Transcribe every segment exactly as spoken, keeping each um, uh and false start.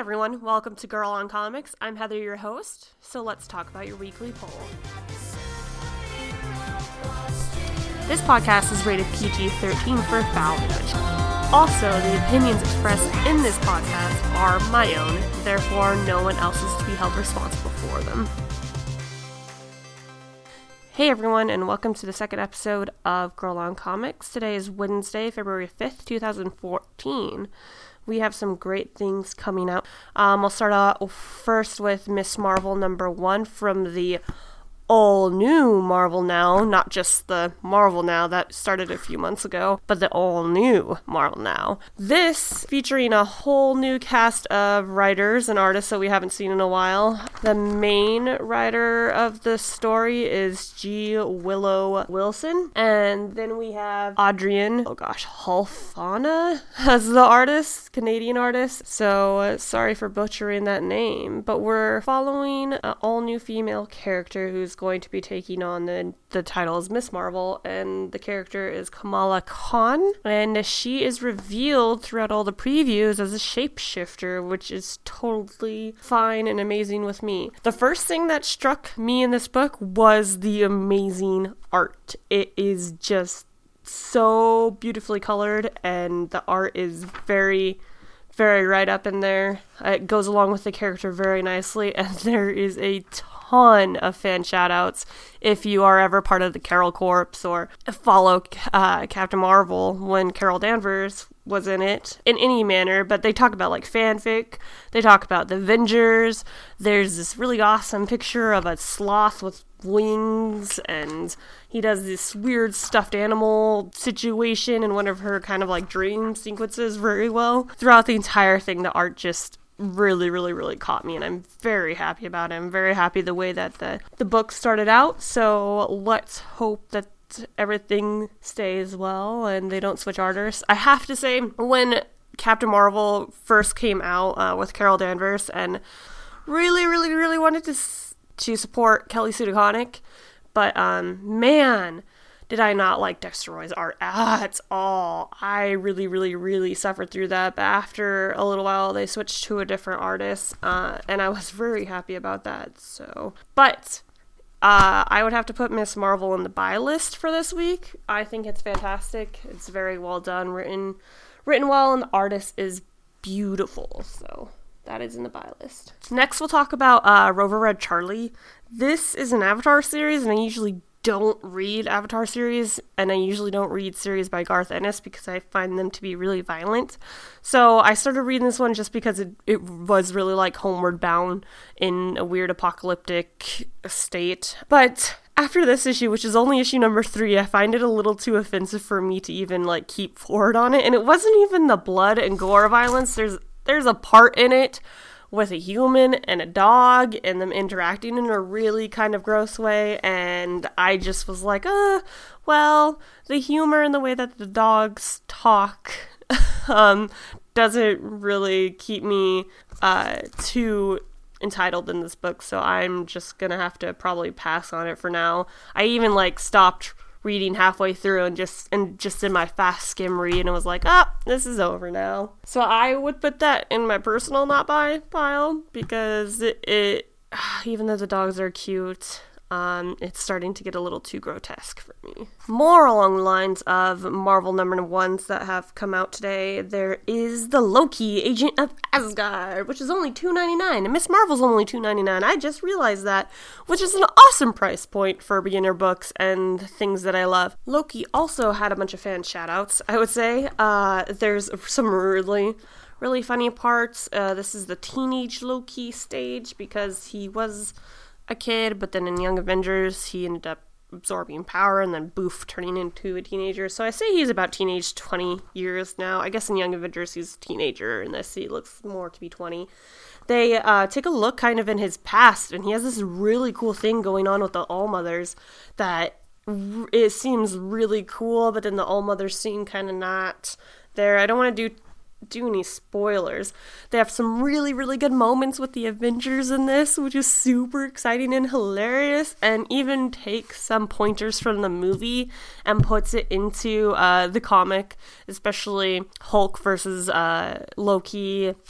everyone, welcome to Girl on Comics. I'm Heather, your host, so let's talk about your weekly poll. This podcast is rated P G thirteen for foul language. Also, the opinions expressed in this podcast are my own, therefore no one else is to be held responsible for them. Hey everyone, and welcome to the second episode of Girl on Comics. Today is Wednesday, February fifth, twenty fourteen. We have some great things coming out. Um, I'll start out first with Miss Marvel number one from the all-new Marvel Now, not just the Marvel Now that started a few months ago, but the all-new Marvel Now. This featuring a whole new cast of writers and artists that we haven't seen in a while. The main writer of the story is G. Willow Wilson, and then we have Adrian, oh gosh, Halfana as the artist, Canadian artist, so uh, sorry for butchering that name, but we're following an all-new female character who's going to be taking on the, the title as Miss Marvel, and the character is Kamala Khan, and she is revealed throughout all the previews as a shapeshifter, which is totally fine and amazing with me. The first thing that struck me in this book was the amazing art. It is just so beautifully colored, and the art is very very right up in there. It goes along with the character very nicely, and there is a ton of fan shoutouts if you are ever part of the Carol Corps or follow uh, Captain Marvel when Carol Danvers was in it in any manner. But they talk about like fanfic, they talk about the Avengers. There's this really awesome picture of a sloth with wings, and he does this weird stuffed animal situation in one of her kind of like dream sequences very well. Throughout the entire thing, the art just really, really, really caught me, and I'm very happy about it. I'm very happy the way that the, the book started out, so let's hope that everything stays well and they don't switch artists. I have to say, when Captain Marvel first came out uh, with Carol Danvers, and really, really, really wanted to to support Kelly Sue DeConnick, but um, man, did I not like Dexter Roy's art at all. I really, really, really suffered through that, but after a little while, they switched to a different artist, uh, and I was very happy about that, so. But uh, I would have to put Miss Marvel in the buy list for this week. I think it's fantastic. It's very well done, written, written well, and the artist is beautiful, so that is in the buy list. Next, we'll talk about uh, Rover Red Charlie. This is an Avatar series, and I usually don't read Avatar series, and I usually don't read series by Garth Ennis because I find them to be really violent. So I started reading this one just because it, it was really like Homeward Bound in a weird apocalyptic state. But after this issue, which is only issue number three, I find it a little too offensive for me to even like keep forward on it. And it wasn't even the blood and gore violence. There's There's a part in it with a human and a dog and them interacting in a really kind of gross way, and I just was like, uh, well, the humor and the way that the dogs talk um, doesn't really keep me uh, too entitled in this book, so I'm just gonna have to probably pass on it for now. I even, like, stopped reading halfway through and just and just did my fast skim read and was like, ah, this is over now. So I would put that in my personal not buy pile because it, it even though the dogs are cute, um, it's starting to get a little too grotesque for me. More along the lines of Marvel number ones that have come out today, there is the Loki, Agent of Asgard, which is only two ninety-nine, and Miss Marvel's only two ninety-nine. I just realized that, which is an awesome price point for beginner books and things that I love. Loki also had a bunch of fan shoutouts, I would say. Uh, there's some really, really funny parts. Uh, this is the teenage Loki stage because he was a kid, but then in Young Avengers he ended up absorbing power and then boof turning into a teenager. So I say he's about teenage twenty years now. I guess in Young Avengers he's a teenager, in this he looks more to be twenty. They uh, take a look kind of in his past, and he has this really cool thing going on with the All-Mothers that r- it seems really cool, but then the All-Mothers seem kind of not there. I don't want to do do any spoilers. They have some really, really good moments with the Avengers in this, which is super exciting and hilarious, and even takes some pointers from the movie and puts it into uh, the comic, especially Hulk versus uh, Loki,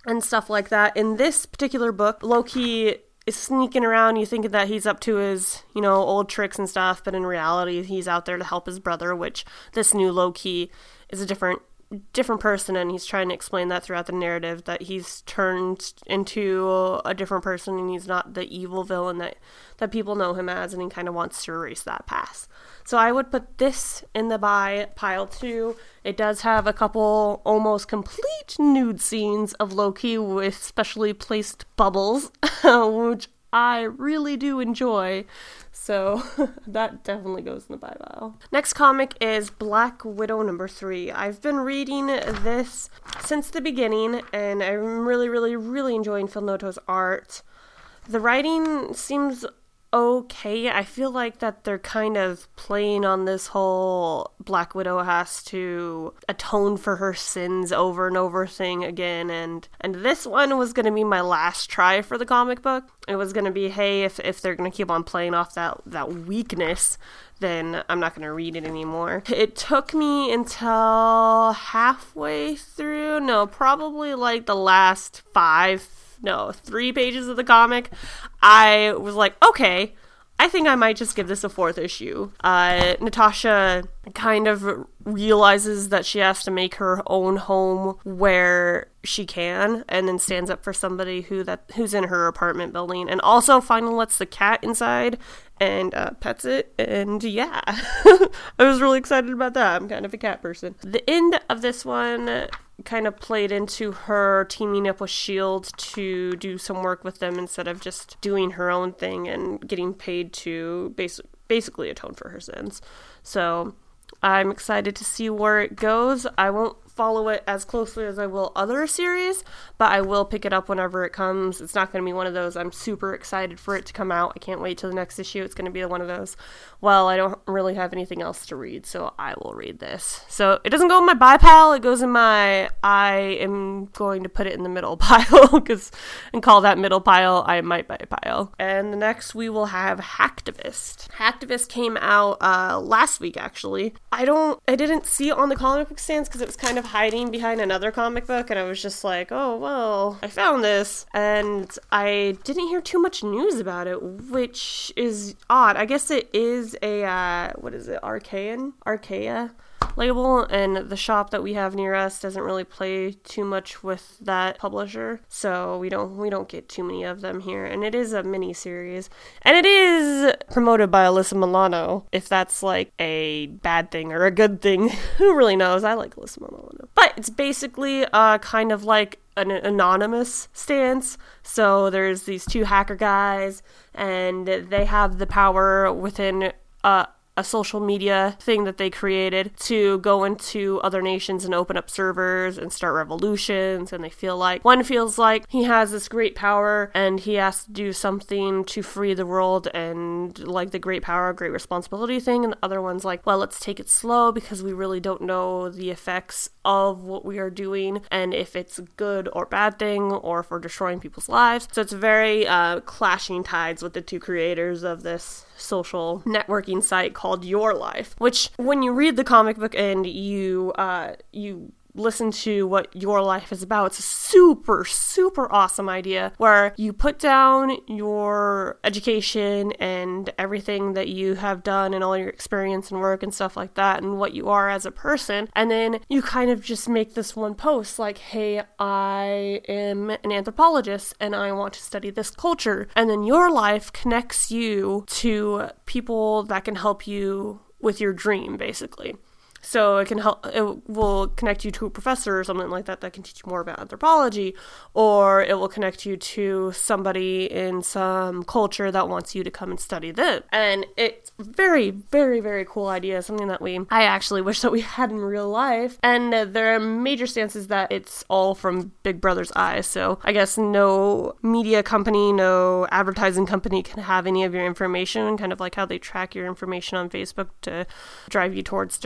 and stuff like that. In this particular book, Loki is sneaking around. You think that he's up to his, you know, old tricks and stuff, but in reality, he's out there to help his brother, which this new Loki is a different different person, and he's trying to explain that throughout the narrative, that he's turned into a different person and he's not the evil villain that that people know him as, and he kind of wants to erase that past. So I would put this in the buy pile too. It does have a couple almost complete nude scenes of Loki with specially placed bubbles, which I really do enjoy. So that definitely goes in the buy pile. Next comic is Black Widow number three. I've been reading this since the beginning, and I'm really, really, really enjoying Phil Noto's art. The writing seems okay. I feel like that they're kind of playing on this whole Black Widow has to atone for her sins over and over thing again, and and this one was going to be my last try for the comic book. It was going to be, hey, if if they're going to keep on playing off that that weakness, then I'm not going to read it anymore. It took me until halfway through, no, probably like the last five No, three pages of the comic, I was like, okay, I think I might just give this a fourth issue. Uh, Natasha kind of realizes that she has to make her own home where she can, and then stands up for somebody who that who's in her apartment building, and also finally lets the cat inside and uh, pets it, and yeah, I was really excited about that. I'm kind of a cat person. The end of this one kind of played into her teaming up with S H I E L D to do some work with them instead of just doing her own thing and getting paid to bas- basically atone for her sins. So I'm excited to see where it goes. I won't follow it as closely as I will other series, but I will pick it up whenever it comes. It's not going to be one of those, I'm super excited for it to come out, I can't wait till the next issue. It's going to be one of those, well, I don't really have anything else to read, so I will read this. So it doesn't go in my buy pile, it goes in my, I am going to put it in the middle pile, because and call that middle pile I might buy pile. And the next we will have Hacktivist. Hacktivist came out uh, last week, actually. I don't, I didn't see it on the comic book stands because it was kind of hiding behind another comic book, and I was just like, oh, well, I found this, and I didn't hear too much news about it, which is odd. I guess it is a, uh, what is it, Archaean? Archaea label, and the shop that we have near us doesn't really play too much with that publisher, so we don't we don't get too many of them here. And it is a mini series, and it is promoted by Alyssa Milano. If that's like a bad thing or a good thing, who really knows? I like Alyssa Milano, but it's basically uh kind of like an anonymous stance. So there's these two hacker guys, and they have the power within uh a social media thing that they created to go into other nations and open up servers and start revolutions, and they feel like, one feels like he has this great power and he has to do something to free the world, and like the great power, great responsibility thing, and the other one's like, well, let's take it slow because we really don't know the effects of what we are doing and if it's a good or bad thing or if we're destroying people's lives. So it's very uh, clashing tides with the two creators of this social networking site called Your Life, which when you read the comic book and you uh you listen to what Your Life is about, it's a super, super awesome idea where you put down your education and everything that you have done and all your experience and work and stuff like that and what you are as a person, and then you kind of just make this one post like, hey, I am an anthropologist and I want to study this culture, and then Your Life connects you to people that can help you with your dream, basically. So it can help, it will connect you to a professor or something like that that can teach you more about anthropology, or it will connect you to somebody in some culture that wants you to come and study them. And it's very, very, very cool idea, something that we, I actually wish that we had in real life. And uh, there are major stances that it's all from Big Brother's eyes. So I guess no media company, no advertising company can have any of your information, kind of like how they track your information on Facebook to drive you towards different ads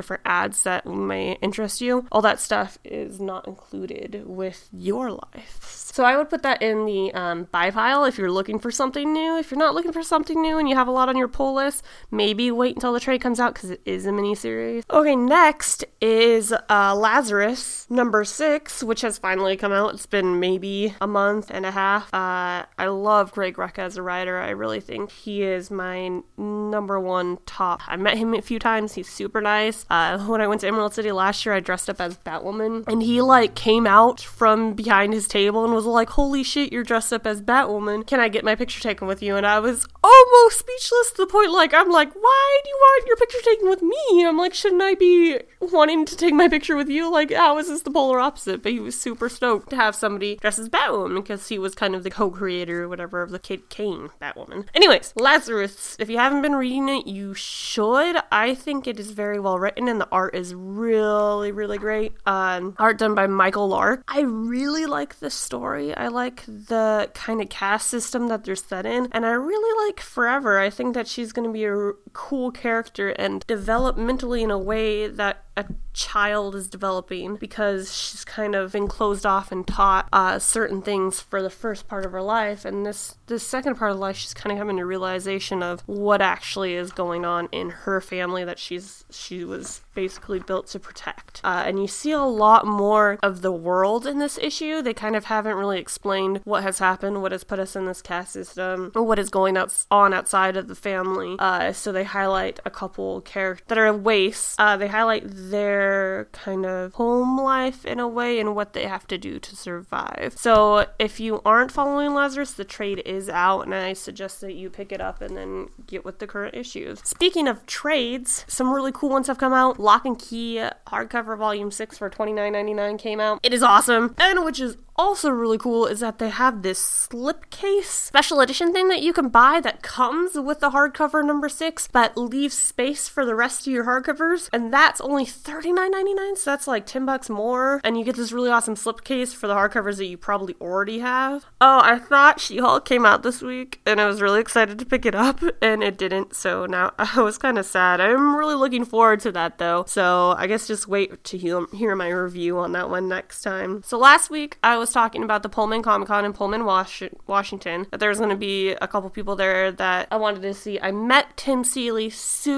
ads that may interest you. All that stuff is not included with your life. So I would put that in the um, buy pile if you're looking for something new. If you're not looking for something new and you have a lot on your pull list, maybe wait until the trade comes out because it is a miniseries. Okay, next is uh, Lazarus number six, which has finally come out. It's been maybe a month and a half. Uh, I love Greg Rucka as a writer. I really think he is my number one top. I met him a few times. He's super nice. Uh, when I went to Emerald City last year, I dressed up as Batwoman, and he like came out from behind his table and was like, holy shit, you're dressed up as Batwoman. Can I get my picture taken with you? And I was almost speechless to the point like, I'm like, why do you want your picture taken with me? I'm like, shouldn't I be wanting to take my picture with you? Like, how is this the polar opposite? But he was super stoked to have somebody dressed as Batwoman because he was kind of the co-creator or whatever of the Kid Kane Batwoman. Anyways, Lazarus, if you haven't been reading it, you should. I think it is very well written and the art is really, really great. Um, art done by Michael Lark. I really like the story. I like the kind of cast system that they're set in, and I really like Forever. I think that she's going to be a r- cool character and develop mentally in a way that a child is developing, because she's kind of been closed off and taught uh, certain things for the first part of her life, and this this second part of life she's kind of having a realization of what actually is going on in her family that she's she was basically built to protect. Uh, and you see a lot more of the world in this issue. They kind of haven't really explained what has happened, what has put us in this caste system, what is going on outside of the family. Uh, so they highlight a couple characters that are waifs. Uh, they highlight their kind of home life in a way and what they have to do to survive. So if you aren't following Lazarus, the trade is out, and I suggest that you pick it up and then get with the current issues. Speaking of trades, some really cool ones have come out. Lock and Key hardcover volume six for twenty-nine ninety-nine came out. It is awesome. And which is also really cool is that they have this slipcase special edition thing that you can buy that comes with the hardcover number six but leaves space for the rest of your hardcovers, and that's only thirty-nine ninety-nine, so that's like ten bucks more, and you get this really awesome slipcase for the hardcovers that you probably already have. Oh, I thought She-Hulk came out this week and I was really excited to pick it up, and it didn't, so now I was kind of sad. I'm really looking forward to that though, so I guess just wait to hear, hear my review on that one next time. So last week I was talking about the Pullman Comic Con in Pullman, Was- Washington, that there was going to be a couple people there that I wanted to see. I met Tim Seeley,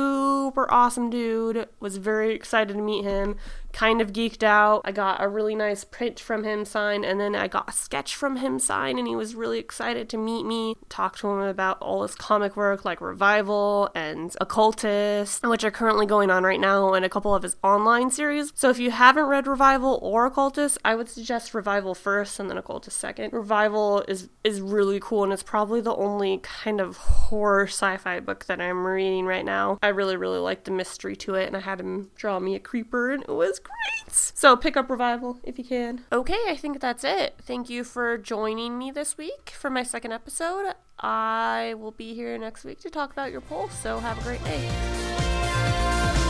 super awesome dude, was very excited to meet him. Kind of geeked out. I got a really nice print from him signed, and then I got a sketch from him signed, and he was really excited to meet me. Talked to him about all his comic work like Revival and Occultist, which are currently going on right now, and a couple of his online series. So if you haven't read Revival or Occultist, I would suggest Revival first and then Occultist second. Revival is is really cool, and it's probably the only kind of horror sci-fi book that I'm reading right now. I really, really like the mystery to it, and I had him draw me a creeper, and it was great. So pick up Revival if you can. Okay, I think that's it. Thank you for joining me this week for my second episode. I will be here next week to talk about your poll, so have a great day.